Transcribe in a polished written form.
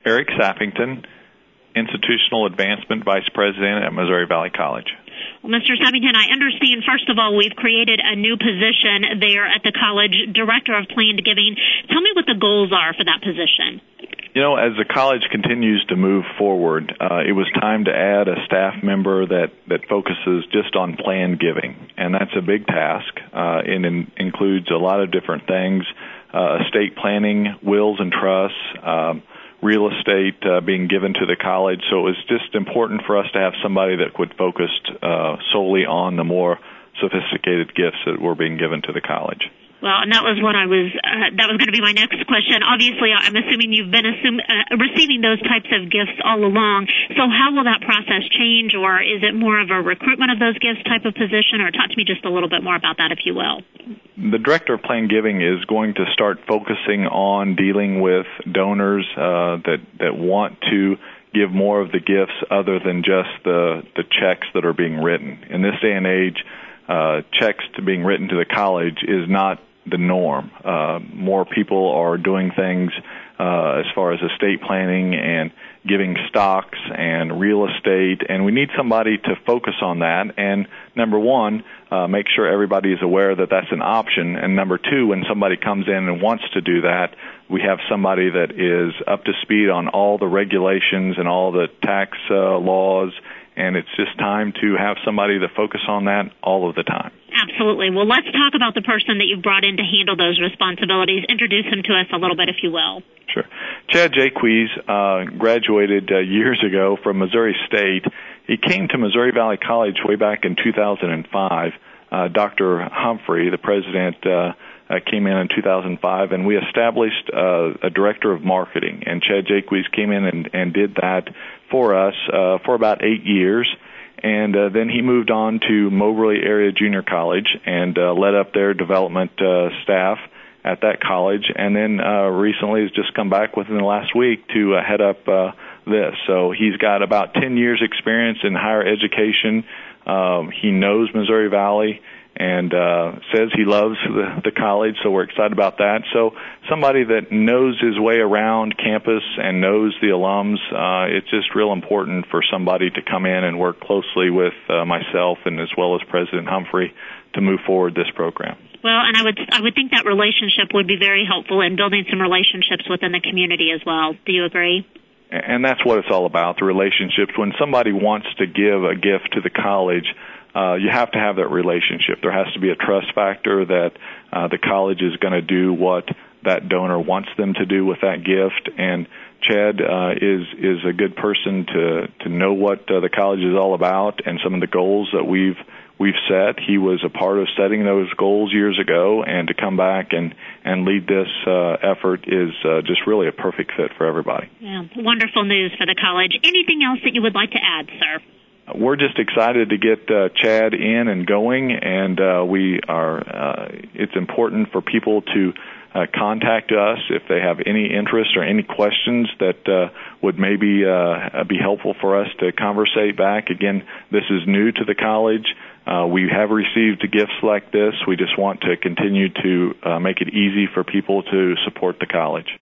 Eric Sappington, Institutional Advancement Vice President at Missouri Valley College. Well, Mr. Sappington, I understand, first of all, we've created a new position there at the college, Director of Planned Giving. Tell me what the goals are for that position. As the college continues to move forward, it was time to add a staff member that focuses just on planned giving, and that's a big task. It includes a lot of different things, estate planning, wills and trusts, real estate being given to the college. So it was just important for us to have somebody that would focus solely on the more sophisticated gifts that were being given to the college. Well, and that was what that was going to be my next question. Obviously, I'm assuming you've been receiving those types of gifts all along. So how will that process change, or is it more of a recruitment of those gifts type of position? Or talk to me just a little bit more about that, if you will. The Director of Planned Giving is going to start focusing on dealing with donors that want to give more of the gifts other than just the checks that are being written. In this day and age, checks to being written to the college is not the norm. More people are doing things as far as estate planning and giving stocks and real estate, and we need somebody to focus on that. And number one, make sure everybody is aware that that's an option. And number two, when somebody comes in and wants to do that, we have somebody that is up to speed on all the regulations and all the tax laws, and it's just time to have somebody to focus on that all of the time. Absolutely. Well, let's talk about the person that you've brought in to handle those responsibilities. Introduce him to us a little bit, if you will. Sure. Chad Jaques graduated years ago from Missouri State. He came to Missouri Valley College way back in 2005. Dr. Humphrey, the president, came in 2005, and we established a director of marketing. And Chad Jaques came in and did that for us for about 8 years. And then he moved on to Moberly Area Junior College and led up their development staff at that college. And then recently has just come back within the last week to head up this. So he's got about 10 years experience in higher education. He knows Missouri Valley and says he loves the college, so we're excited about that. So somebody that knows his way around campus and knows the alums, it's just real important for somebody to come in and work closely with myself and as well as President Humphrey to move forward this program. Well, and I would think that relationship would be very helpful in building some relationships within the community as well. Do you agree? And that's what it's all about, the relationships. When somebody wants to give a gift to the college, you have to have that relationship. There has to be a trust factor that the college is going to do what that donor wants them to do with that gift. And Chad is a good person to know what the college is all about and some of the goals that we've set. He was a part of setting those goals years ago, and to come back and lead this effort is just really a perfect fit for everybody. Yeah, wonderful news for the college. Anything else that you would like to add, sir? We're just excited to get Chad in and going, and it's important for people to contact us if they have any interest or any questions that would maybe be helpful for us to conversate back. Again, this is new to the college. We have received gifts like this. We just want to continue to make it easy for people to support the college.